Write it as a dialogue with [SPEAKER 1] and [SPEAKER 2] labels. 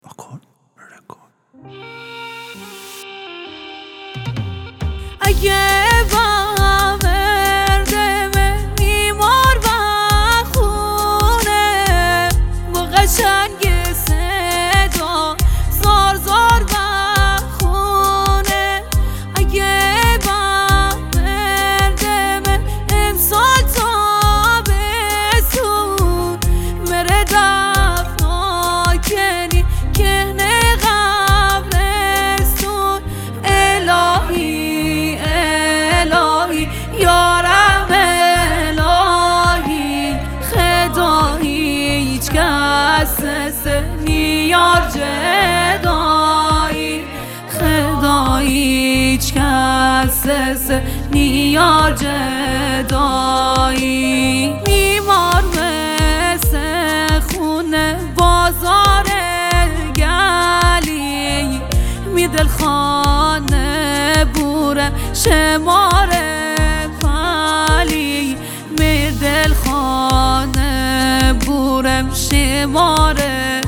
[SPEAKER 1] اگه با مردم میمار و خونه با قشنگ صدا زار زار و خونه، اگه با مردم امسال تابستون مره دفناکنی که قبرستون. الهی الهی یارم الهی خدا هیچ کس نیار جدایی، خدا هیچ کس نیار جدایی. میمار مثل خونه بازار گلی می دلخانه بوره شمار پلی، می دلخانه بورم شمار